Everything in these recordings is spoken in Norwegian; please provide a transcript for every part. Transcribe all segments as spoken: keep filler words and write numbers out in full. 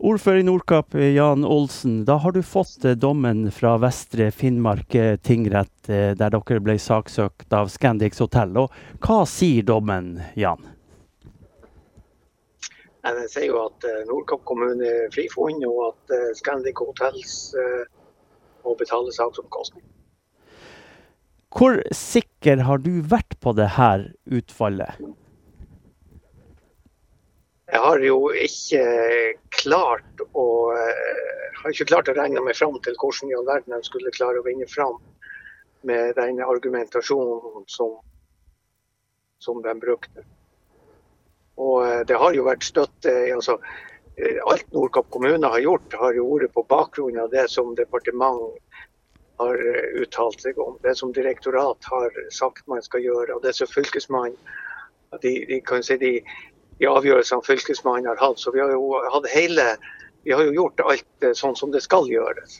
Ordfører i Nordkapp, Jan Olsen, da har du fått dommen fra Vestre Finnmark tingrett, der dere ble saksøkt av Scandic Hotel. Og hva sier dommen, Jan? Den sier jo at Nordkapp kommune er frifunnet, og at Scandic Hotels må betale saksomkostning. Hvor sikker har du vært på det her utfallet? Jeg har jo ikke klart å, har ikke klart å regne meg fram til hvordan i all verden de skulle klare å vinne fram med den argumentasjonen som, som de brukte. Og det har jo vært støtt, altså alt Nordkapp kommune har gjort har jo vært på bakgrunn av det som departement har uttalt seg om, det som direktorat har sagt man skal gjøre, og det som fylkesmann, de, de kan si de i avgjørelsen fylkesmannen har hatt. Så vi har jo hatt hele, vi har jo gjort alt sånn som det skal gjøres.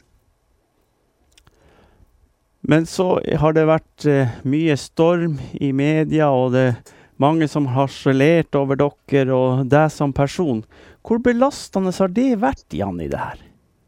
Men så har det vært uh, mye storm i media, og det er mange som har harselert over dere og deg som person. Hvor belastende har det vært, Jan, i det her?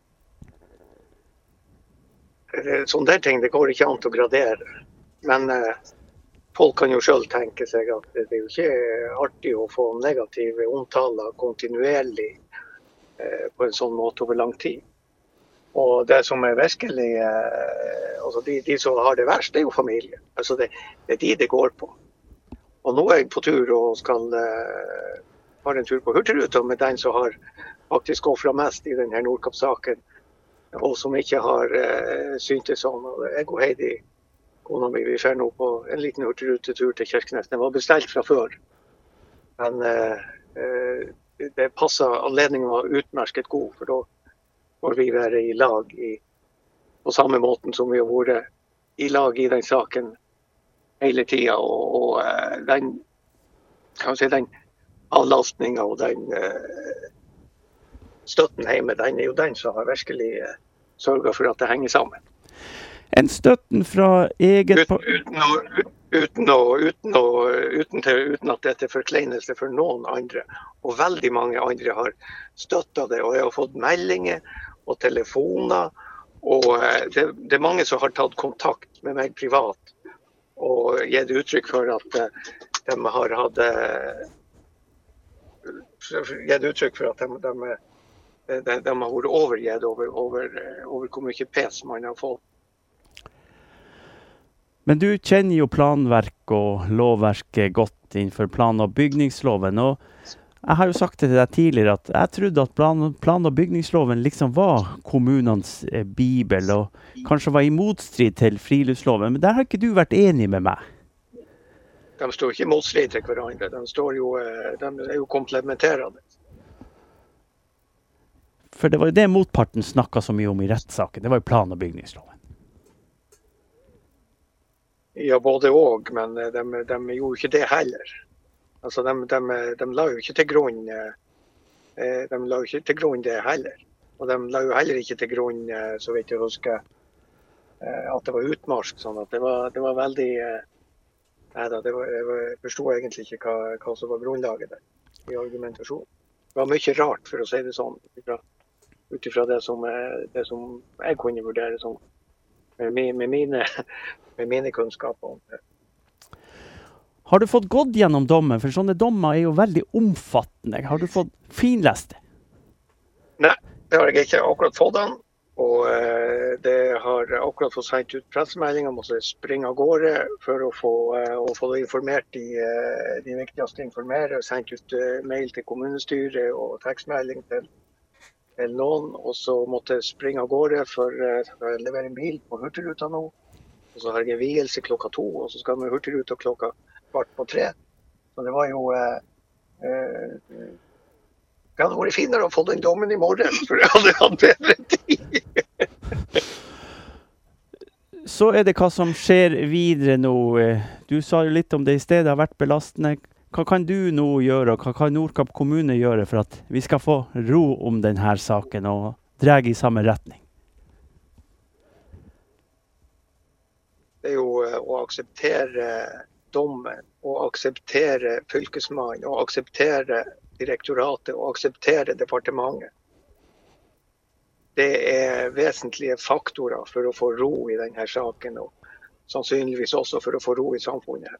Sånne der ting, det går ikke an til å gradere. Men uh, folk kan jo selv tenke seg at det er jo ikke artig å få negative omtaler kontinuerlig eh, på en sånn måte over lang tid. Og det som er virkelig, eh, altså de, de som har det verst, det er jo familie. Altså det, det er de det går på. Og nå er jeg på tur og skal eh, ha en tur på Hurtigruta med den som har faktisk gått fra mest i denne Nordkapp-saken, og som ikke har eh, syntes sånn. Og jeg og Heidi, kona mi, vi fer nå på en liten hurtigrutetur til Kirkenes. Den var bestilt fra før. Men eh, det passer anledningen var utmerket god, for da får vi være i lag i, på samme måten som vi har vært i lag i den saken hele tiden. Og, og den, kan si, den avlastningen og den eh, støtten hjemme, den er jo den som har virkelig eh, sørget for at det henger sammen. En støtten fra eget... Uten, uten, å, uten, å, uten, å, uten, til, uten at dette er forkleinelse for noen andre. Og veldig mange andre har støttet det. Og jeg har fått meldinger og telefoner. Og det, det er mange som har tatt kontakt med meg privat. Og gitt uttrykk for at de har hatt... Gitt uttrykk for at de, de, de, de har vært overgitt over, over, over hvor mye pes man har fått. Men du kjenner jo planverk og lovverket godt innenfor plan- og bygningsloven, og jeg har jo sagt det til deg tidligere at jeg trodde at plan, plan- og bygningsloven liksom var kommunens eh, bibel, og kanskje var i motstrid til friluftsloven, men der har ikke du vært enig med meg. De står ikke i motstrid til hverandre, de, står jo, de er jo komplementerende. For det var jo det motparten snakket så mye om i rettssaken, det var jo plan- og bygningsloven. Ja, både og, men de, de gjorde ikke det heller. Altså, de, de, de la jo ikke til grunn, de la jo ikke til grunn det heller. Og de la jo heller ikke til grunn, så vidt jeg husker, at det var utmarsk. Sånn at det var, det var veldig, nei da, det var, jeg forstod egentlig ikke hva, hva som var grunnlaget der, i argumentasjon. Det var mye rart, for å si det sånn, utifra det som, det som jeg kunne vurdere sånn. Med, med, mine, med mine kunnskaper om det. Har du fått gått gjennom dommen? For sånne dommer er jo veldig omfattende. Har du fått finlest det? Nei, det har jeg ikke akkurat fått den. Og eh, det har akkurat fått sendt ut pressemeldinger om å springe av gårde for å få, eh, å få informert de, eh, de viktigste informere. Sendt ut eh, mail til kommunestyret og tekstmelding til eller noen, og så måtte jeg springe av gårde for uh, å levere en bil på Hurtigruta nå. Og så har jeg en vielse klokka to, og så skal vi Hurtigruta klokka kvart på tre. Så det var jo... Uh, uh, det hadde vært finere å få den dommen i morgen, for jeg hadde hatt bedre tid. Så er det hva som skjer videre nå. Du sa jo litt om det i stedet, det har vært belastende. Hva kan du nå gjøre, og hva kan Nordkapp kommune gjøre for at vi skal få ro om denne saken og dra i samme retning? Det er jo å akseptere dommen, og akseptere fylkesmannen, og akseptere direktoratet, og akseptere departementet. det er vesentlige faktorer for å få ro i denne saken, og sannsynligvis også for å få ro i samfunnet.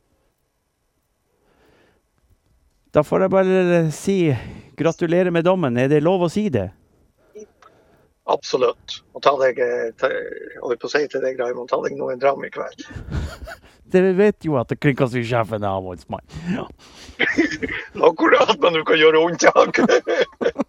Da får jeg bare si gratulerer med dommen. Er det lov å si det? Absolutt. Og ta deg, ta, og på å si til deg, Raimond, ta deg noen dram i kveld. Det vet jo at kringkastingssjefen er avholdsmann. Ja. Akkurat, men du kan gjøre unntak.